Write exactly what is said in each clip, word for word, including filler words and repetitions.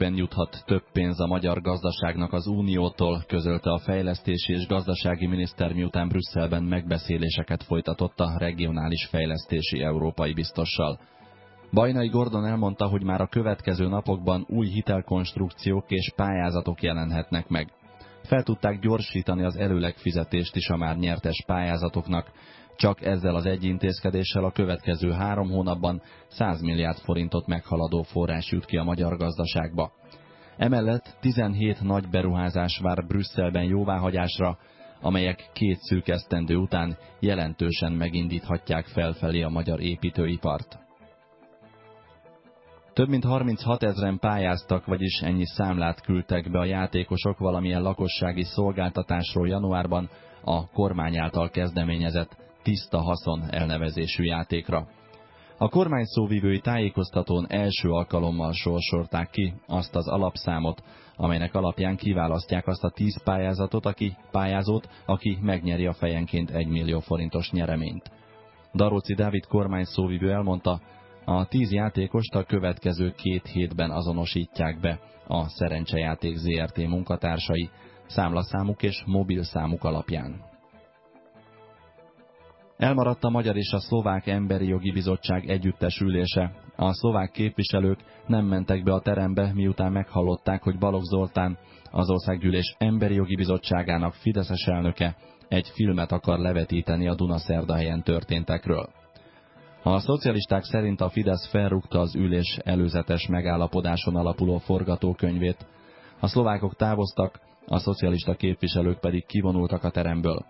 Másképpen juthat több pénz a magyar gazdaságnak az Uniótól, közölte a fejlesztési és gazdasági miniszter, miután Brüsszelben megbeszéléseket folytatott a regionális fejlesztési európai biztossal. Bajnai Gordon elmondta, hogy már a következő napokban új hitelkonstrukciók és pályázatok jelenhetnek meg. Fel tudták gyorsítani az előleg fizetést is a már nyertes pályázatoknak. Csak ezzel az egy intézkedéssel a következő három hónapban száz milliárd forintot meghaladó forrás jut ki a magyar gazdaságba. Emellett tizenhét nagy beruházás vár Brüsszelben jóváhagyásra, amelyek két szűk esztendő után jelentősen megindíthatják felfelé a magyar építőipart. Több mint harminchat ezren pályáztak, vagyis ennyi számlát küldtek be a játékosok valamilyen lakossági szolgáltatásról januárban a kormány által kezdeményezett Tiszta Haszon elnevezésű játékra. A kormány szóvivői tájékoztatón első alkalommal sorsolták ki azt az alapszámot, amelynek alapján kiválasztják azt a tíz pályázatot, aki pályázót, aki megnyeri a fejenként egy millió forintos nyereményt. Daróczi Dávid kormány szóvivő elmondta, a tíz játékost a következő két hétben azonosítják be a Szerencsejáték zé er té munkatársai számlaszámuk és mobilszámuk alapján. Elmaradt a magyar és a szlovák emberi jogi bizottság együttes ülése. A szlovák képviselők nem mentek be a terembe, miután meghallották, hogy Balogh Zoltán, az Országgyűlés emberi jogi bizottságának fideszes elnöke egy filmet akar levetíteni a Dunaszerdahelyen történtekről. A szocialisták szerint a Fidesz felrúgta az ülés előzetes megállapodáson alapuló forgatókönyvét. A szlovákok távoztak, a szocialista képviselők pedig kivonultak a teremből.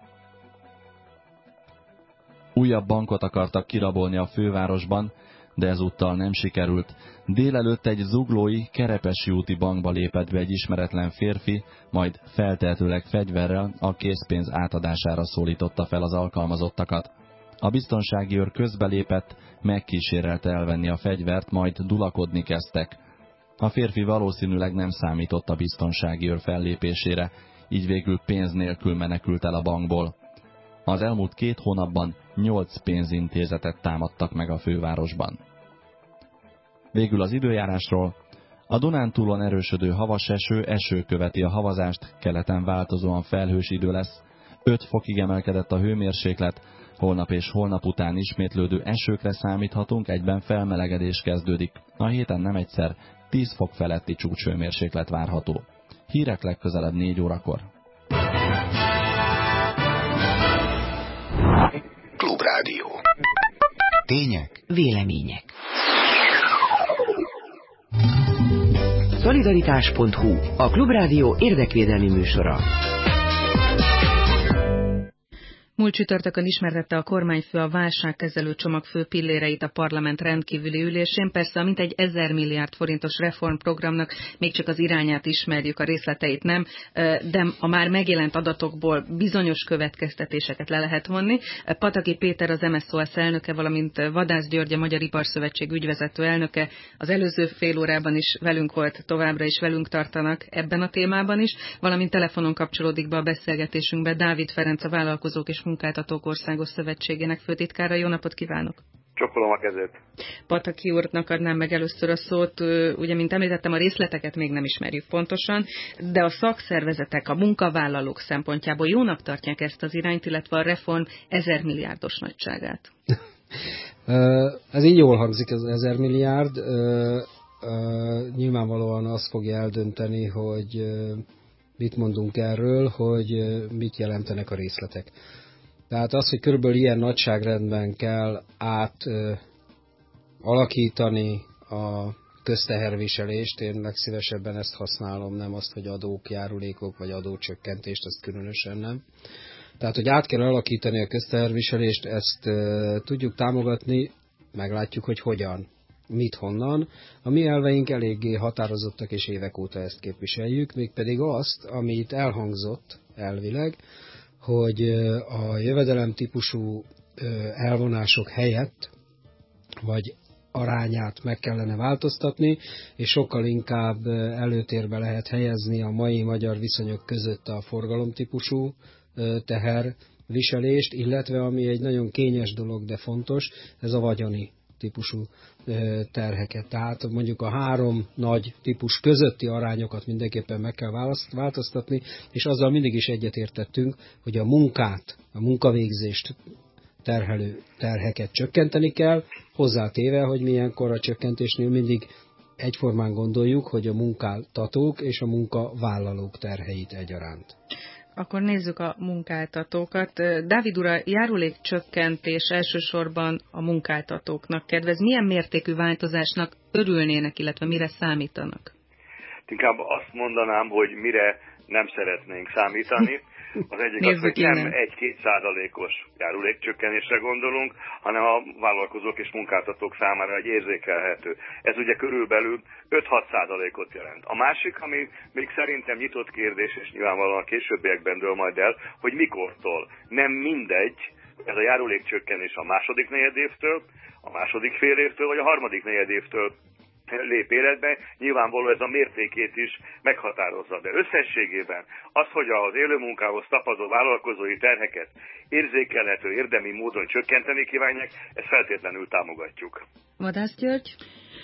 Újabb bankot akartak kirabolni a fővárosban, de ezúttal nem sikerült. Délelőtt egy zuglói Kerepesi úti bankba lépett be egy ismeretlen férfi, majd feltehetőleg fegyverrel a készpénz átadására szólította fel az alkalmazottakat. A biztonsági őr közbelépett, megkísérelte elvenni a fegyvert, majd dulakodni kezdtek. A férfi valószínűleg nem számított a biztonsági őr fellépésére, így végül pénz nélkül menekült el a bankból. Az elmúlt két hónapban nyolc pénzintézetet támadtak meg a fővárosban. Végül az időjárásról. A Dunántúlon erősödő havas eső, eső követi a havazást, keleten változóan felhős idő lesz. öt fokig emelkedett a hőmérséklet, holnap és holnap után ismétlődő esőkre számíthatunk, egyben felmelegedés kezdődik. A héten nem egyszer tíz fok feletti csúcshőmérséklet várható. Hírek legközelebb négy órakor. Klubrádió. Tények. Vélemények. Szolidaritás pont hu, a Klubrádió érdekvédelmi műsora. Múlt csütörtökön ismertette a kormányfő a válságkezelő csomag fő pilléreit a parlament rendkívüli ülésén. Persze a mintegy ezer milliárd forintos reformprogramnak még csak az irányát ismerjük, a részleteit nem, de a már megjelent adatokból bizonyos következtetéseket le lehet vonni. Pataki Péter, az em es zé o es elnöke, valamint Vadász György, a Magyar Iparszövetség ügyvezető elnöke az előző fél órában is velünk volt, továbbra is velünk tartanak ebben a témában is, valamint telefonon kapcsolódik be a beszélgetésünkbe Dávid Ferenc, a Vállalkozók és Munkáltatók Országos Szövetségének főtitkára. Jó napot kívánok! Csókolom a kezét! Pataki úrnak adnám meg először a szót. Ugye, mint említettem, a részleteket még nem ismerjük pontosan, de a szakszervezetek, a munkavállalók szempontjából jónak tartják ezt az irányt, illetve a reform ezer milliárdos nagyságát. Ez így jól hangzik, ez ezer milliárd. Nyilvánvalóan azt fogja eldönteni, hogy mit mondunk erről, hogy mit jelentenek a részletek. Tehát az, hogy körülbelül ilyen nagyságrendben kell átalakítani a közteherviselést, én legszívesebben ezt használom, nem azt, hogy adók, járulékok vagy adócsökkentést, ezt különösen nem. Tehát, hogy át kell alakítani a közteherviselést, ezt e, tudjuk támogatni, meglátjuk, hogy hogyan, mit, honnan. A mi elveink eléggé határozottak, és évek óta ezt képviseljük, mégpedig azt, ami itt elhangzott elvileg, hogy a jövedelem típusú elvonások helyett, vagy arányát meg kellene változtatni, és sokkal inkább előtérbe lehet helyezni a mai magyar viszonyok között a forgalomtípusú teherviselést, illetve ami egy nagyon kényes dolog, de fontos, ez a vagyoni típusú terheket. Tehát mondjuk a három nagy típus közötti arányokat mindenképpen meg kell változtatni, és azzal mindig is egyetértettünk, hogy a munkát, a munkavégzést terhelő terheket csökkenteni kell, hozzátéve, hogy milyenkor a csökkentésnél mindig egyformán gondoljuk, hogy a munkáltatók és a munkavállalók terheit egyaránt. Akkor nézzük a munkáltatókat. Dávid úr, a járulékcsökkentés elsősorban a munkáltatóknak kedvez. Milyen mértékű változásnak örülnének, illetve mire számítanak? Inkább azt mondanám, hogy mire nem szeretnénk számítani. Az egyik az, hogy nem egy-két százalékos járulékcsökkenésre gondolunk, hanem a vállalkozók és munkáltatók számára egy érzékelhető. Ez ugye körülbelül öt-hat százalékot jelent. A másik, ami még szerintem nyitott kérdés, és nyilvánvalóan a későbbiekben dől majd el, hogy mikortól. Nem mindegy, ez a járulékcsökkenés a második negyedévtől, a második fél évtől, vagy a harmadik negyedévtől lép életbe, nyilvánvaló ez a mértékét is meghatározza. De összességében az, hogy az élőmunkához tapasztó vállalkozói terheket érzékelhető, érdemi módon csökkenteni kívánják, ezt feltétlenül támogatjuk. Vadász György?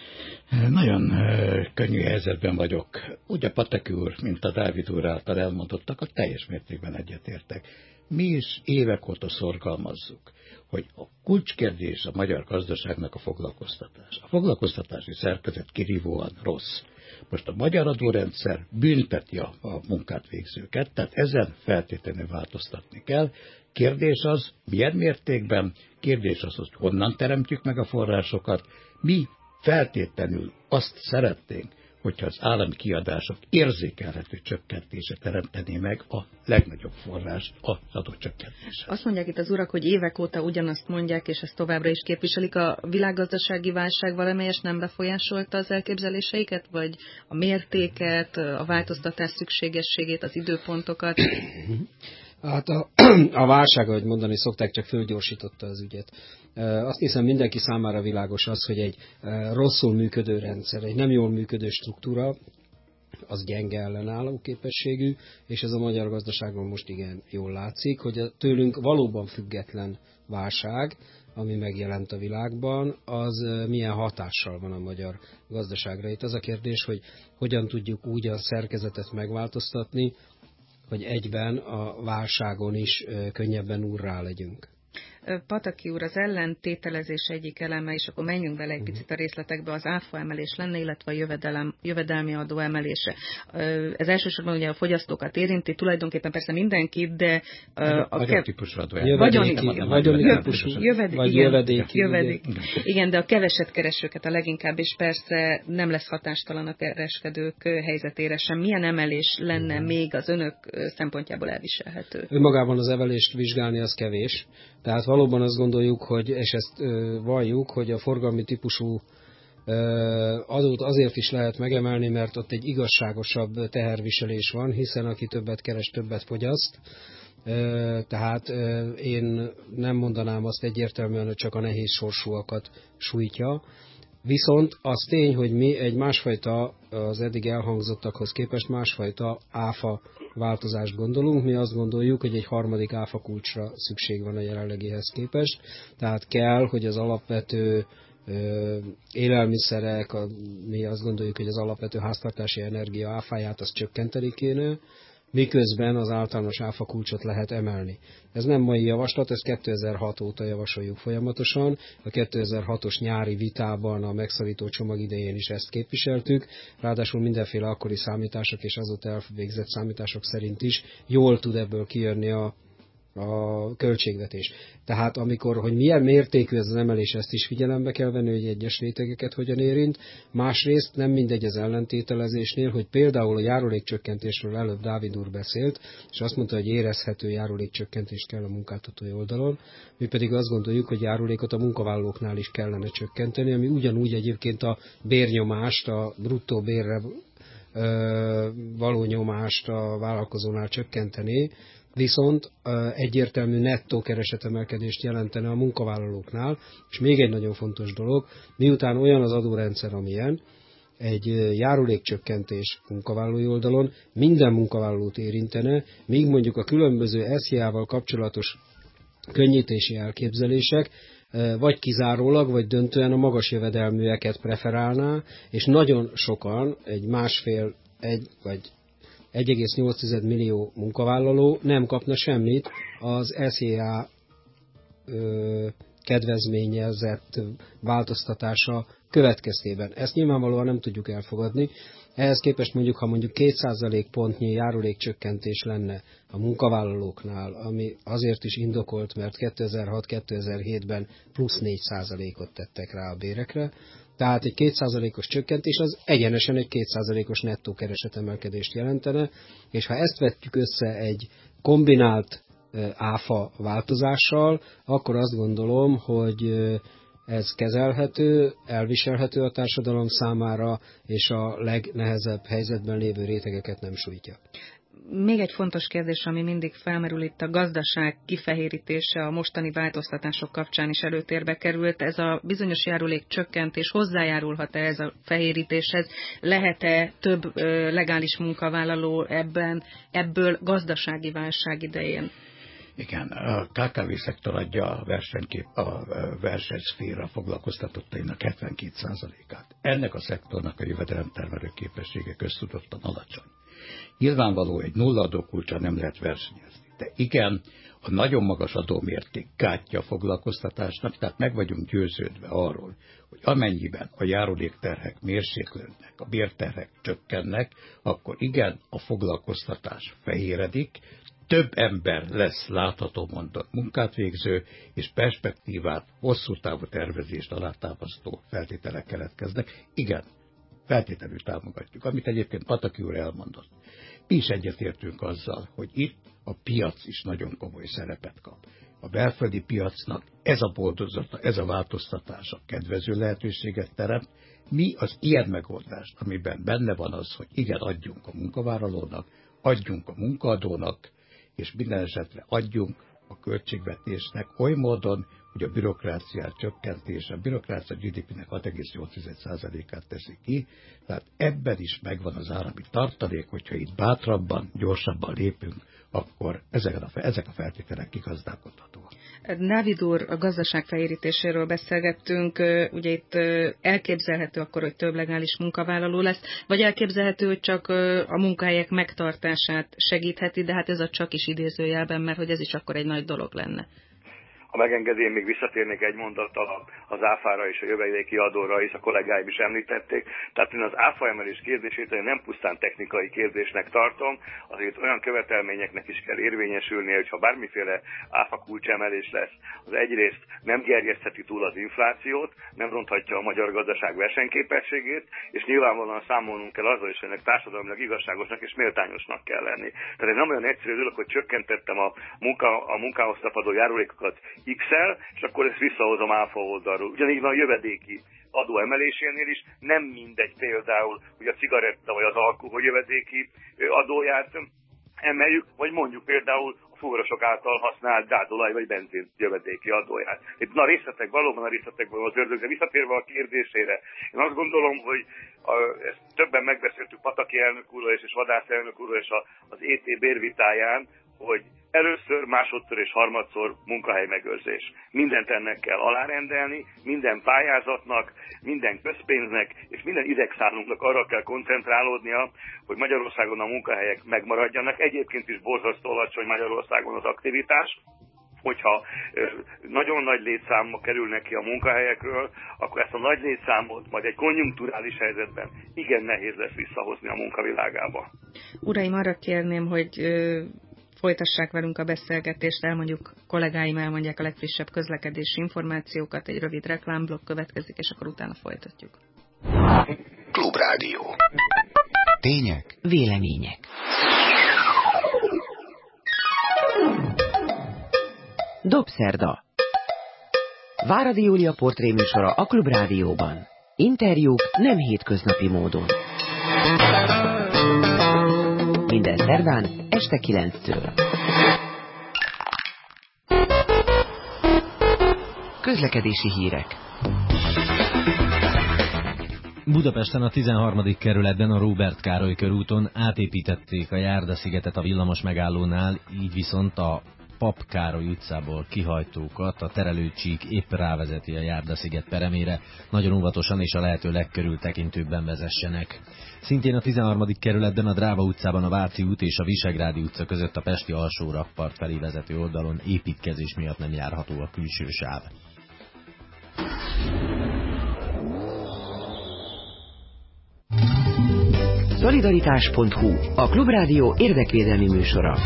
Nagyon könnyű helyzetben vagyok. Úgy a Pataki úr, mint a Dávid úr által elmondottak, a teljes mértékben egyetértek. Mi is évek óta szorgalmazzuk, hogy a kulcskérdés a magyar gazdaságnak a foglalkoztatás. A foglalkoztatási szerkezet kirívóan rossz. Most a magyar adórendszer bünteti a, a munkát végzőket, tehát ezen feltétlenül változtatni kell. Kérdés az, milyen mértékben, kérdés az, hogy honnan teremtjük meg a forrásokat. Mi feltétlenül azt szeretnénk, hogyha az állami kiadások érzékelhető csökkentése teremtené meg a legnagyobb forrás az adócsökkentésre. Azt mondják itt az urak, hogy évek óta ugyanazt mondják, és ezt továbbra is képviselik. A világgazdasági válság valamelyest nem befolyásolta az elképzeléseiket, vagy a mértéket, a változtatás szükségességét, az időpontokat? Hát a, a válság, ahogy mondani szokták, csak fölgyorsította az ügyet. Azt hiszem mindenki számára világos az, hogy egy rosszul működő rendszer, egy nem jól működő struktúra, az gyenge ellenálló képességű, és ez a magyar gazdaságban most igen jól látszik, hogy a tőlünk valóban független válság, ami megjelent a világban, az milyen hatással van a magyar gazdaságra. Itt az a kérdés, hogy hogyan tudjuk úgy a szerkezetet megváltoztatni, hogy egyben a válságon is könnyebben úrrá legyünk. Pataki úr, az ellentételezés egyik eleme, és akkor menjünk bele egy picit a részletekbe, az áfa emelés lenne, illetve a jövedelem, jövedelmi adó emelése. Ez elsősorban ugye a fogyasztókat érinti, tulajdonképpen persze mindenkit, de a vagyon típusú adó. Vagyoni típusú, vagy jövedék. Jövedék. Igen, de a keveset keresőket a leginkább, és persze nem lesz hatástalan a kereskedők helyzetére sem. Milyen emelés lenne még az önök szempontjából elviselhető? Önmagában az emelést vizsgálni az kevés. Tehát valóban azt gondoljuk, hogy, és ezt ö, valljuk, hogy a forgalmi típusú ö, adót azért is lehet megemelni, mert ott egy igazságosabb teherviselés van, hiszen aki többet keres, többet fogyaszt. Ö, tehát ö, én nem mondanám azt egyértelműen, hogy csak a nehéz sorsúakat sújtja. Viszont az tény, hogy mi egy másfajta, az eddig elhangzottakhoz képest másfajta áfa változást gondolunk. Mi azt gondoljuk, hogy egy harmadik áfa kulcsra szükség van a jelenlegihez képest. Tehát kell, hogy az alapvető ö, élelmiszerek, a, mi azt gondoljuk, hogy az alapvető háztartási energia áfáját azt csökkenteni kéne, miközben az általános áfa kulcsot lehet emelni. Ez nem mai javaslat, ezt kétezer-hat óta javasoljuk folyamatosan. A kétezer-hatos nyári vitában a megszorító csomag idején is ezt képviseltük, ráadásul mindenféle akkori számítások és azóta elvégzett számítások szerint is jól tud ebből kijönni a a költségvetés. Tehát amikor, hogy milyen mértékű ez az emelés, ezt is figyelembe kell venni, hogy egyes rétegeket hogyan érint. Másrészt nem mindegy az ellentételezésnél, hogy például a járulékcsökkentésről előbb Dávid úr beszélt, és azt mondta, hogy érezhető járulékcsökkentést kell a munkáltatói oldalon. Mi pedig azt gondoljuk, hogy járulékot a munkavállalóknál is kellene csökkenteni, ami ugyanúgy egyébként a bérnyomást, a bruttó bérre ö, való nyomást a vállalkozónál csökkenteni, viszont egyértelmű nettó keresetemelkedést jelentene a munkavállalóknál, és még egy nagyon fontos dolog, miután olyan az adórendszer, amilyen, egy járulékcsökkentés munkavállalói oldalon minden munkavállalót érintene, míg mondjuk a különböző es zé á-val kapcsolatos könnyítési elképzelések vagy kizárólag, vagy döntően a magas jövedelműeket preferálná, és nagyon sokan, egy másfél, egy vagy egy egész nyolc millió munkavállaló nem kapna semmit az es zé á kedvezményezett változtatása következtében. Ezt nyilvánvalóan nem tudjuk elfogadni. Ehhez képest mondjuk, ha mondjuk két százalékpontnyi járulékcsökkentés lenne a munkavállalóknál, ami azért is indokolt, mert kétezer-hat kétezer-hétben plusz négy százalékot tettek rá a bérekre, tehát egy két százalékos csökkentés az egyenesen egy két százalékos nettó keresetemelkedést jelentene, és ha ezt vetjük össze egy kombinált áfa változással, akkor azt gondolom, hogy ez kezelhető, elviselhető a társadalom számára, és a legnehezebb helyzetben lévő rétegeket nem sújtja. Még egy fontos kérdés, ami mindig felmerül itt, a gazdaság kifehérítése a mostani változtatások kapcsán is előtérbe került. Ez a bizonyos járulék csökkentés hozzájárulhat-e ez a fehérítéshez? Lehet-e több ö, legális munkavállaló ebben, ebből gazdasági válság idején? Igen, a ká ká vé szektor adja a, versenykép, a versenyszféra foglalkoztatottainak hetvenkét százalékát. Ennek a szektornak a jövedelemtermelő képessége köztudottan alacsony. Nyilvánvaló, egy nulla adókulccsal nem lehet versenyezni. De igen, a nagyon magas adómérték gátja a foglalkoztatásnak, tehát meg vagyunk győződve arról, hogy amennyiben a járulékterhek mérséklődnek, a bérterhek csökkennek, akkor igen, a foglalkoztatás fehéredik, több ember lesz látható mondott munkát végző, és perspektívát, hosszú távú tervezést alátámasztó feltételek keletkeznek. Igen, feltételül támogatjuk, amit egyébként Pataki úr elmondott. Mi is egyetértünk azzal, hogy itt a piac is nagyon komoly szerepet kap. A belföldi piacnak ez a boldozata, ez a változtatása kedvező lehetőséget teremt. Mi az ilyen megoldást, amiben benne van az, hogy igen, adjunk a munkavállalónak, adjunk a munkaadónak, és minden esetre adjunk a költségvetésnek oly módon, hogy a bürokráciát csökkentése, a bürokrácia gé dé pének hat egész nyolc százalékát teszi ki, tehát ebben is megvan az állami tartalék, hogyha itt bátrabban, gyorsabban lépünk, akkor ezek a, ezek a feltételek kigazdálkodhatóak. Dávid úr, a gazdaság fehérítéséről beszélgettünk, ugye itt elképzelhető akkor, hogy több legális munkavállaló lesz, vagy elképzelhető, hogy csak a munkahelyek megtartását segítheti, de hát ez a csak is idézőjelben, mert hogy ez is akkor egy nagy dolog lenne. Ha megengedi, én még visszatérnék egy mondattal az áfára és a jövedéki adóra, és a kollégáim is említették. Tehát én az áfa emelés kérdését én nem pusztán technikai kérdésnek tartom, azért olyan követelményeknek is kell érvényesülnie, hogyha bármiféle áfa kulcsemelés lesz, az egyrészt nem gerjesztheti túl az inflációt, nem ronthatja a magyar gazdaság versenyképességét, és nyilvánvalóan számolnunk kell azzal is, hogy ennek társadalmilag igazságosnak és méltányosnak kell lenni. Tehát ez nem olyan egyszerű dolog, hogy csökkentettem a, munka, a munkához tapadó járulékokat X-el, és akkor ezt visszahozom áfa oldalról. Ugyanígy van a jövedéki adó emelésénél is, nem mindegy például, hogy a cigaretta vagy az alkohol jövedéki adóját emeljük, vagy mondjuk például a fuvarosok által használt gázolaj vagy benzin jövedéki adóját. Itt na részletek, valóban a részletekben az ördög, de visszatérve a kérdésére, én azt gondolom, hogy a, ezt többen megbeszéltük Pataki elnök úrral és, és Vadász elnök úrral és a, az é té bérvitáján, hogy először, másodszor és harmadszor munkahely megőrzés. Mindent ennek kell alárendelni, minden pályázatnak, minden közpénznek és minden idegszálunknak arra kell koncentrálódnia, hogy Magyarországon a munkahelyek megmaradjanak. Egyébként is borzasztó alacsony Magyarországon az aktivitás. Hogyha nagyon nagy létszámok kerülnek ki a munkahelyekről, akkor ezt a nagy létszámot majd egy konjunkturális helyzetben igen nehéz lesz visszahozni a munkavilágába. Uraim, arra kérném, hogy folytassák velünk a beszélgetést, elmondjuk, kollégáim elmondják a legfrissebb közlekedési információkat, egy rövid reklámblokk következik, és akkor utána folytatjuk. Klubrádió. Tények. Vélemények. Dobszerda. Váradi Júlia portréműsora a Klubrádióban. Interjúk nem hétköznapi módon. Minden szerdán este kilenctől. Közlekedési hírek. Budapesten a tizenharmadik kerületben a Róbert Károly körúton átépítették a Járdaszigetet a villamos megállónál, így viszont a Pap Károly utcából kihajtókat a terelőcsík épp rávezeti a Járdasziget peremére, nagyon óvatosan és a lehető legkörültekintőbben vezessenek. Szintén a tizenharmadik kerületben a Dráva utcában a Váci út és a Visegrádi utca között a pesti alsó rakpart felé vezető oldalon építkezés miatt nem járható a külső sáv. Szolidaritás pont hu, a Klubrádió érdekvédelmi műsora.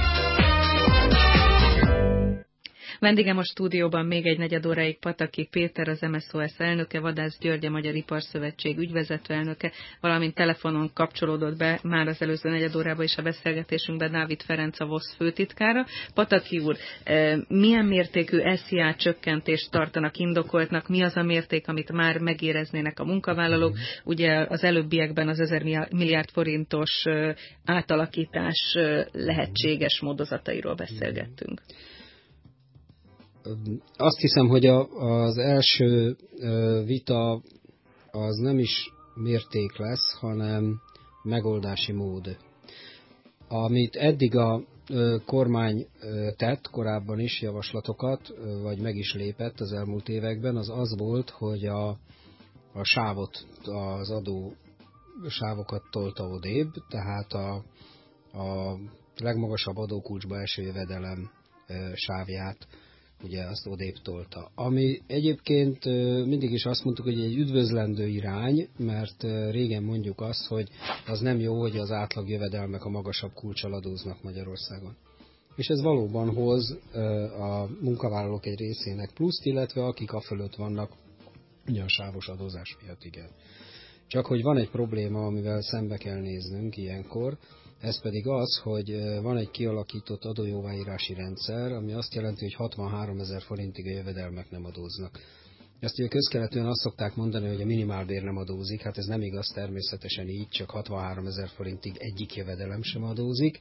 Vendégem a stúdióban még egy negyed óráig Pataki Péter, az em es zé o es elnöke, Vadász György, a Magyar Iparszövetség ügyvezető elnöke, valamint telefonon kapcsolódott be már az előző negyed órában is a beszélgetésünkben Dávid Ferenc, a VOSZ főtitkára. Pataki úr, milyen mértékű es zé á csökkentést tartanak indokoltnak, mi az a mérték, amit már megéreznének a munkavállalók? Ugye az előbbiekben az ezer milliárd forintos átalakítás lehetséges módozatairól beszélgettünk. Azt hiszem, hogy a, az első vita az nem is mérték lesz, hanem megoldási mód. Amit eddig a kormány tett, korábban is javaslatokat, vagy meg is lépett az elmúlt években, az az volt, hogy a, a sávot, az adó sávokat tolta odébb, tehát a, a legmagasabb adókulcsba eső jövedelem sávját ugye azt odébb tolta. Ami egyébként mindig is azt mondtuk, hogy egy üdvözlendő irány, mert régen mondjuk azt, hogy az nem jó, hogy az átlag jövedelmek a magasabb kulccsal adóznak Magyarországon. És ez valóban hoz a munkavállalók egy részének pluszt, illetve akik afölött vannak, ugye a sávos adózás miatt, igen. Csak hogy van egy probléma, amivel szembe kell néznünk ilyenkor, ez pedig az, hogy van egy kialakított adójóváírási rendszer, ami azt jelenti, hogy hatvanháromezer forintig a jövedelmek nem adóznak. Ezt ugye közkeletűen azt szokták mondani, hogy a minimálbér nem adózik, hát ez nem igaz, természetesen így, csak hatvanháromezer forintig egyik jövedelem sem adózik,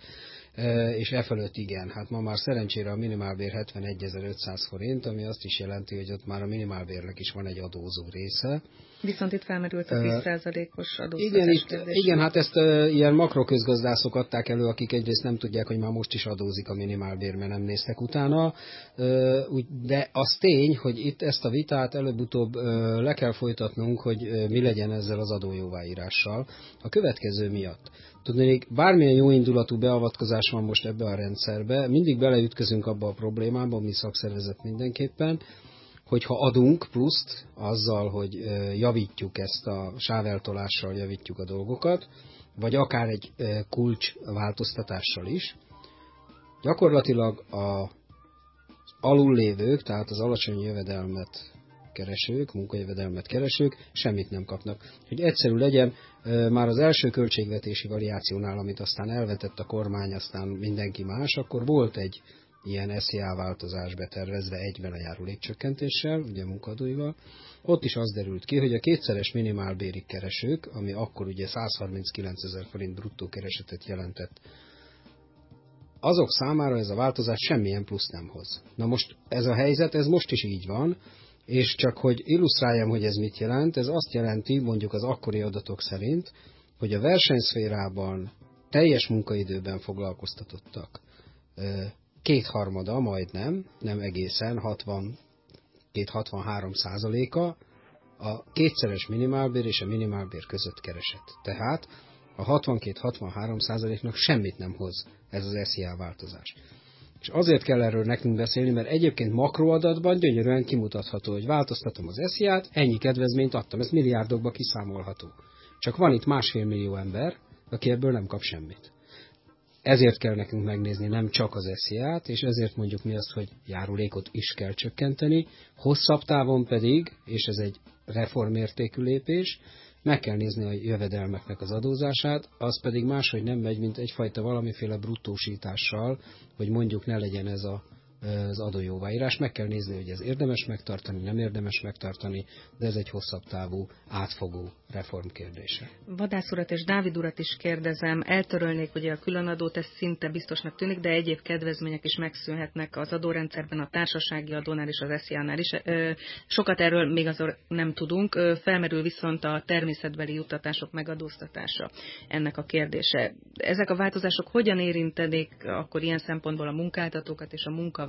és e fölött igen. Hát ma már szerencsére a minimálbér hetvenegyezer-ötszáz forint, ami azt is jelenti, hogy ott már a minimálbérnek is van egy adózó része. Viszont itt felmerült a tíz százalékos adóztatás igen, itt, igen, hát ezt uh, ilyen makroközgazdászok adták elő, akik egyrészt nem tudják, hogy már most is adózik a minimálbér, mert nem néztek utána. Uh, de az tény, hogy itt ezt a vitát előbb-utóbb uh, le kell folytatnunk, hogy uh, mi legyen ezzel az adójóváírással. A következő miatt. Tudnék, bármilyen jóindulatú beavatkozás van most ebbe a rendszerbe, mindig beleütközünk abba a problémába, mi szakszervezet mindenképpen, hogyha adunk pluszt azzal, hogy javítjuk ezt a sáveltolással, javítjuk a dolgokat, vagy akár egy kulcs változtatással is, gyakorlatilag az alullévők, tehát az alacsony jövedelmet keresők, munkajövedelmet keresők semmit nem kapnak. Hogy egyszerű legyen, már az első költségvetési variációnál, amit aztán elvetett a kormány, aztán mindenki más, akkor volt egy ilyen es zé á változás betervezve egyben a járulékcsökkentéssel, ugye munkadóival. Ott is az derült ki, hogy a kétszeres minimálbérig keresők, ami akkor ugye százharminckilencezer forint bruttó keresetet jelentett, azok számára ez a változás semmilyen plusz nem hoz. Na most ez a helyzet, ez most is így van, és csak hogy illusztráljam, hogy ez mit jelent, ez azt jelenti, mondjuk az akkori adatok szerint, hogy a versenyszférában teljes munkaidőben foglalkoztatottak kétharmada, majdnem, nem egészen, hatvan-hatvanhárom százaléka a kétszeres minimálbér és a minimálbér között keresett. Tehát a hatvankét-hatvanhárom százaléknak semmit nem hoz ez az es zé á változás. És azért kell erről nekünk beszélni, mert egyébként makroadatban gyönyörűen kimutatható, hogy változtatom az es zé á-t, ennyi kedvezményt adtam, ez milliárdokba kiszámolható. Csak van itt másfél millió ember, aki ebből nem kap semmit. Ezért kell nekünk megnézni nem csak az es zé á-t, és ezért mondjuk mi azt, hogy járulékot is kell csökkenteni, hosszabb távon pedig, és ez egy reformértékű lépés, meg kell nézni a jövedelmeknek az adózását, az pedig máshogy nem megy, mint egyfajta valamiféle bruttósítással, hogy mondjuk ne legyen ez a, az adójóváírás. Meg kell nézni, hogy ez érdemes megtartani, nem érdemes megtartani, de ez egy hosszabb távú, átfogó reform kérdése. Vadász urat és Dávid urat is kérdezem, eltörölnék ugye a különadót, ez szinte biztosnak tűnik, de egyéb kedvezmények is megszűnhetnek az adórendszerben, a társasági adónál és az es zé á-nál is. Sokat erről még azért nem tudunk, felmerül viszont a természetbeli juttatások megadóztatása ennek a kérdése. Ezek a változások hogyan érintenék akkor ilyen szempontból a munkáltatókat és a munkavállalókat?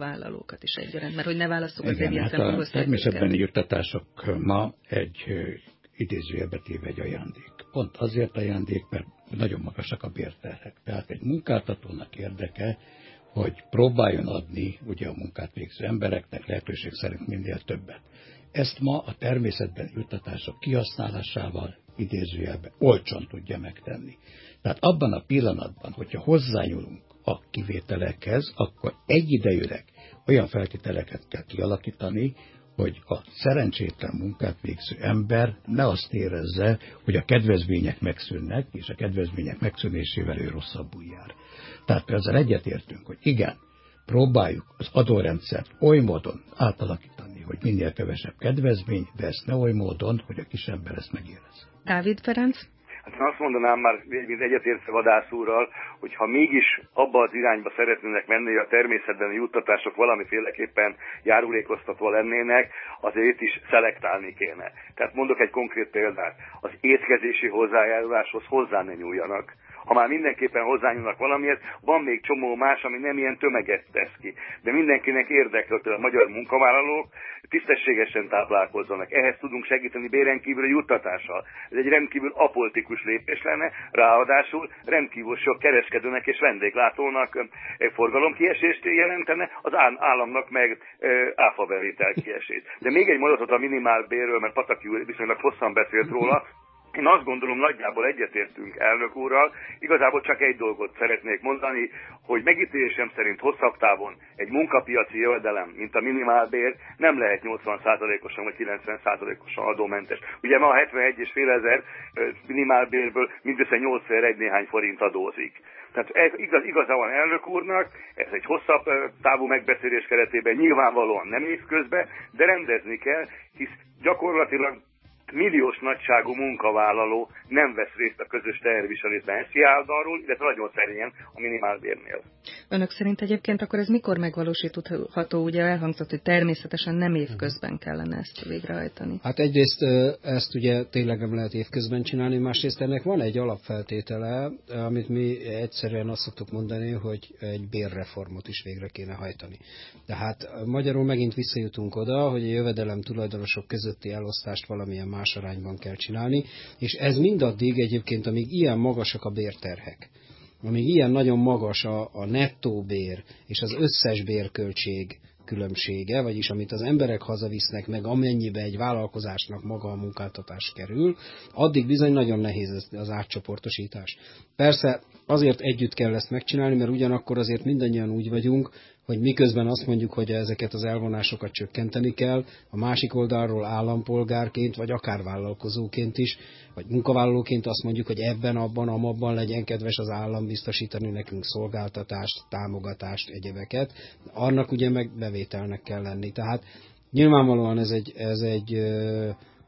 munkavállalókat is egyaránt, mert hogy ne választok az Igen, ilyen hát szempontból a természetbeni juttatások ma egy idézőjelbe téve egy ajándék. Pont azért ajándék, mert nagyon magasak a bérterhek. Tehát egy munkáltatónak érdeke, hogy próbáljon adni ugye a munkát végző embereknek lehetőség szerint minél többet. Ezt ma a természetben juttatások kihasználásával idézőjelben olcsón tudja megtenni. Tehát abban a pillanatban, hogyha hozzányúlunk a kivételekhez, akkor egyidejűleg olyan feltételeket kell kialakítani, hogy a szerencsétlen munkát végző ember ne azt érezze, hogy a kedvezmények megszűnnek, és a kedvezmények megszűnésével ő rosszabbul jár. Tehát ezzel egyetértünk, hogy igen, próbáljuk az adórendszert oly módon átalakítani, hogy minél kevesebb kedvezmény, de ezt ne oly módon, hogy a kis ember ezt megérezze. Dávid Ferenc? Hát én azt mondanám már, mint egyetértve Vadász úrral, hogy ha mégis abba az irányba szeretnének menni, hogy a természetbeni juttatások valamiféleképpen járulékoztatva lennének, azért is szelektálni kéne. Tehát mondok egy konkrét példát. Az étkezési hozzájáruláshoz hozzá ne nyúljanak. Ha már mindenképpen hozzányúlnak valamiért, van még csomó más, ami nem ilyen tömeget tesz ki. De mindenkinek érdekel, hogy a magyar munkavállalók tisztességesen táplálkozzanak. Ehhez tudunk segíteni béren kívüli juttatással. Ez egy rendkívül apolitikus lépés lenne, ráadásul rendkívül sok kereskedőnek és vendéglátónak forgalomkiesést jelentene, az államnak meg áfabevétel kiesést. De még egy mondatot a minimálbérről, mert Pataki úr viszonylag hosszan beszélt róla. Én azt gondolom, nagyjából egyetértünk elnök úrral, igazából csak egy dolgot szeretnék mondani, hogy megítélésem szerint hosszabb távon egy munkapiaci jövedelem, mint a minimálbér, nem lehet nyolcvan százalékosan vagy kilencven százalékosan adómentes. Ugye ma a hetvenegy és fél ezer minimálbérből mindössze nyolcvan egy néhány forint adózik. Tehát ez igaz, igaza van elnök úrnak, ez egy hosszabb távú megbeszélés keretében nyilvánvalóan nem évközben, de rendezni kell, hisz gyakorlatilag milliós nagyságú munkavállaló nem vesz részt a közös teherviselésben es zé á oldalról, illetve nagyon szerényen a minimálbérnél. Önök szerint egyébként akkor ez mikor megvalósítható? Ugye elhangzott, hogy természetesen nem évközben kellene ezt végrehajtani. Hát egyrészt ezt ugye tényleg nem lehet évközben csinálni, másrészt ennek van egy alapfeltétele, amit mi egyszerűen azt szoktuk mondani, hogy egy bérreformot is végre kéne hajtani. Tehát magyarul megint visszajutunk oda, hogy a jövedelem tulajdonosok közötti elosztást valamilyen más arányban kell csinálni, és ez mindaddig egyébként, amíg ilyen magasak a bérterhek, amíg ilyen nagyon magas a, a nettó bér és az összes bérköltség különbsége, vagyis amit az emberek hazavisznek meg, amennyibe egy vállalkozásnak maga a munkáltatás kerül, addig bizony nagyon nehéz az átcsoportosítás. Persze azért együtt kell ezt megcsinálni, mert ugyanakkor azért mindannyian úgy vagyunk, hogy miközben azt mondjuk, hogy ezeket az elvonásokat csökkenteni kell, a másik oldalról állampolgárként, vagy akár vállalkozóként is, vagy munkavállalóként azt mondjuk, hogy ebben, abban, amabban legyen kedves az állam biztosítani nekünk szolgáltatást, támogatást, egyebeket. Annak ugye meg bevételnek kell lenni. Tehát nyilvánvalóan ez egy, ez egy ö,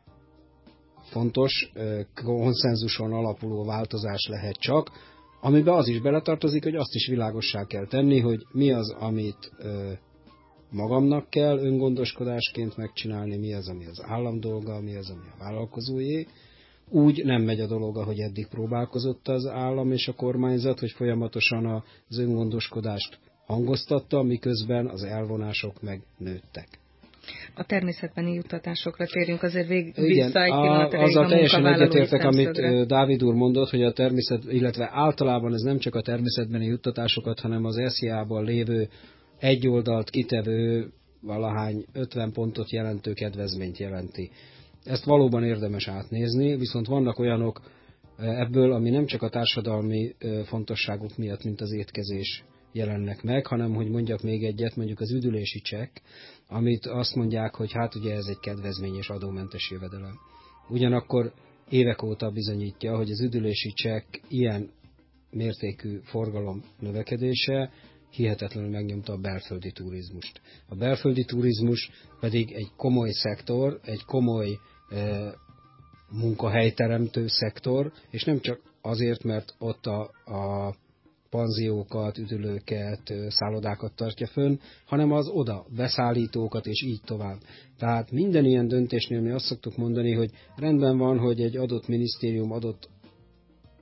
fontos, ö, konszenzuson alapuló változás lehet csak, amiben az is beletartozik, hogy azt is világossá kell tenni, hogy mi az, amit ö, magamnak kell öngondoskodásként megcsinálni, mi az, ami az állam dolga, mi az, ami a vállalkozójé. Úgy nem megy a dolog, ahogy eddig próbálkozott az állam és a kormányzat, hogy folyamatosan az öngondoskodást hangoztatta, miközben az elvonások meg nőttek. A természetbeni juttatásokra térjünk azért vég, Igen, vissza egy pillanatra. Azzal teljesen egyetértek, amit szemszögre. Dávid úr mondott, hogy a természet, illetve általában ez nem csak a természetbeni juttatásokat, hanem az es zé á-ban lévő egy oldalt kitevő valahány ötven pontot jelentő kedvezményt jelenti. Ezt valóban érdemes átnézni, viszont vannak olyanok ebből, ami nem csak a társadalmi fontosságuk miatt, mint az étkezés jelennek meg, hanem, hogy mondjak még egyet, mondjuk az üdülési csekk, amit azt mondják, hogy hát ugye ez egy kedvezmény és adómentes jövedelem. Ugyanakkor évek óta bizonyítja, hogy az üdülési csekk ilyen mértékű forgalom növekedése hihetetlenül megnyomta a belföldi turizmust. A belföldi turizmus pedig egy komoly szektor, egy komoly e, munkahelyteremtő szektor, és nem csak azért, mert ott a, a panziókat, üdülőket, szállodákat tartja fönn, hanem az oda beszállítókat, és így tovább. Tehát minden ilyen döntésnél mi azt szoktuk mondani, hogy rendben van, hogy egy adott minisztérium adott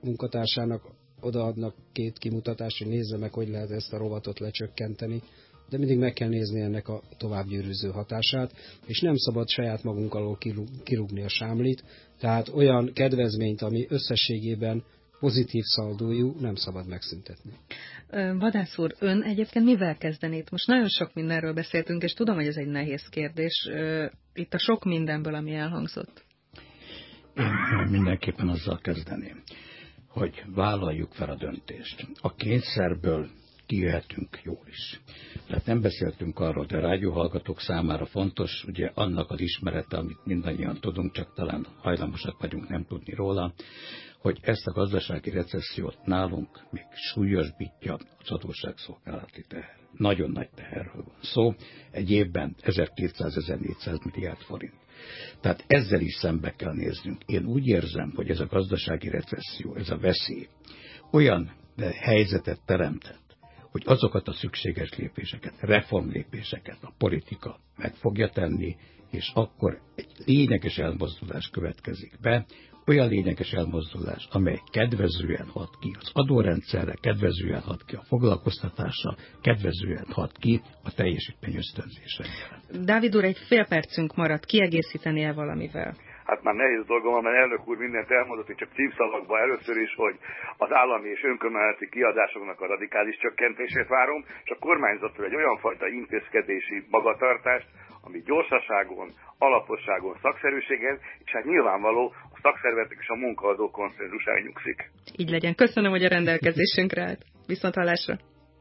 munkatársának odaadnak két kimutatást, hogy nézze meg, hogy lehet ezt a rovatot lecsökkenteni, de mindig meg kell nézni ennek a továbbgyűrűző hatását, és nem szabad saját magunk alól kirúgni a sámlit, tehát olyan kedvezményt, ami összességében pozitív szaldójú, nem szabad megszüntetni. Vadász úr, ön egyébként mivel kezdenét? Most nagyon sok mindenről beszéltünk, és tudom, hogy ez egy nehéz kérdés. Itt a sok mindenből, ami elhangzott. Én mindenképpen azzal kezdeném, hogy vállaljuk fel a döntést. A kényszerből kijöhetünk jól is. Tehát nem beszéltünk arról, de rádióhallgatók számára fontos, ugye annak az ismerete, amit mindannyian tudunk, csak talán hajlamosak vagyunk nem tudni róla, hogy ezt a gazdasági recessziót nálunk még súlyosbítja az adósságszolgálati teher. Nagyon nagy teherről van szó, egy évben ezerkétszáz-ezernégyszáz milliárd forint. Tehát ezzel is szembe kell néznünk. Én úgy érzem, hogy ez a gazdasági recesszió, ez a veszély olyan helyzetet teremtett, hogy azokat a szükséges lépéseket, reformlépéseket a politika meg fogja tenni, és akkor egy lényeges elmozdulás következik be, olyan lényeges elmozdulás, amely kedvezően hat ki az adórendszerre, kedvezően hat ki a foglalkoztatásra, kedvezően hat ki a teljesítmény ösztönzésre. Dávid úr, egy fél percünk maradt, kiegészítenie valamivel? Hát már nehéz dolgom, mert elnök úr mindent elmondott, hogy csak címszavakban először is, hogy az állami és önkormányzati kiadásoknak a radikális csökkentését várom, és a kormányzattól egy olyan fajta intézkedési magatartást, ami gyorsaságon, alaposságon, szakszerűségen, és hát nyilvánvaló a szakszervezetek és a munkaadó konszenzusán nyugszik. Így legyen. Köszönöm, hogy a rendelkezésünkre állt. Viszonthallásra.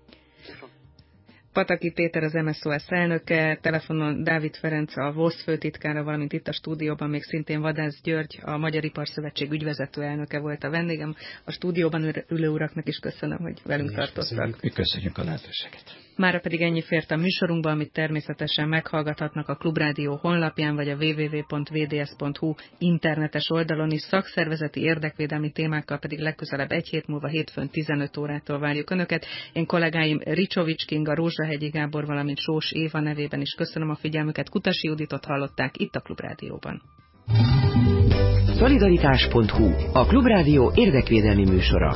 Pataki Péter az em es o es elnöke, telefonon Dávid Ferenc a VOSZ főtitkára, valamint itt a stúdióban még szintén Vadász György, a Magyar Iparszövetség ügyvezető elnöke volt a vendégem. A stúdióban ülő uraknak is köszönöm, hogy velünk Mi tartottak. Mi köszönjük a lehetőséget. Mára pedig ennyi fért a műsorunkba, amit természetesen meghallgathatnak a Klubrádió honlapján, vagy a double-u double-u double-u pont v d s pont h u internetes oldalon is. Szakszervezeti érdekvédelmi témákkal pedig legközelebb egy hét múlva hétfőn tizenöt órától várjuk Önöket. Én kollégáim Ricsovics Kinga, Rózsahegyi Gábor, valamint Sós Éva nevében is köszönöm a figyelmüket. Kutasi Juditot hallották itt a Klubrádióban. Szolidaritás pont hu, a Klubrádió érdekvédelmi műsora.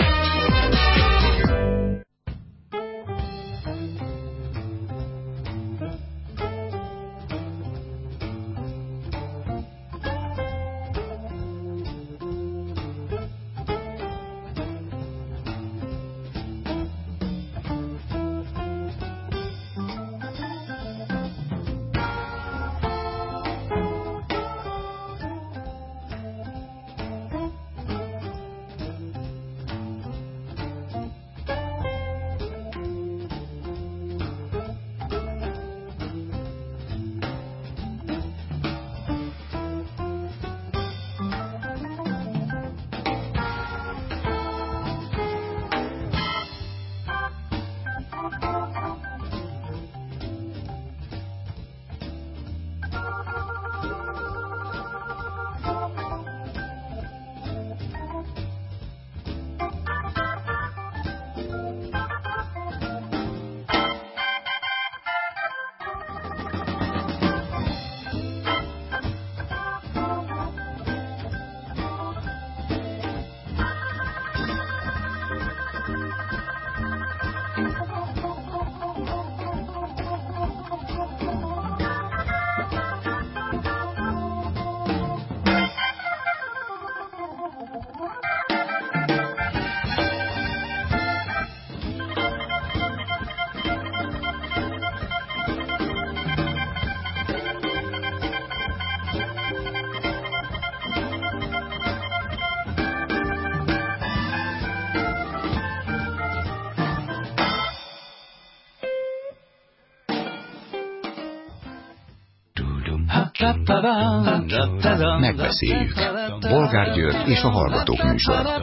Megbeszéljük. Bolgár György és a Hallgatók műsora.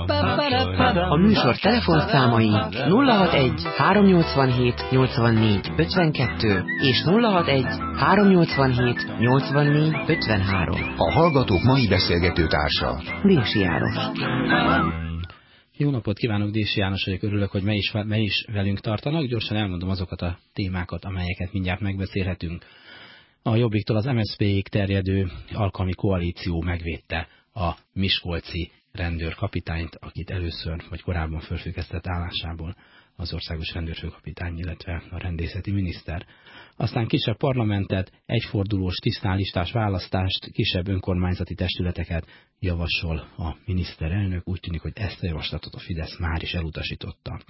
A műsor telefonszámai nulla hatvanegy háromnyolcvanhét nyolcvannégy ötvenkettő és nulla hatvanegy háromnyolcvanhét nyolcvannégy ötvenhárom. A Hallgatók mai beszélgető társa Dési János. Jó napot kívánok, Dési János vagyok, örülök, hogy me is, me is velünk tartanak. Gyorsan elmondom azokat a témákat, amelyeket mindjárt megbeszélhetünk. A Jobbiktól az em es zé pé-ig terjedő alkalmi koalíció megvédte a miskolci rendőrkapitányt, akit először vagy korábban fölfüggesztett állásából az országos rendőrfőkapitány, illetve a rendészeti miniszter. Aztán kisebb parlamentet, egyfordulós, tisztánlistás választást, kisebb önkormányzati testületeket javasol a miniszterelnök. Úgy tűnik, hogy ezt a javaslatot a Fidesz már is elutasította.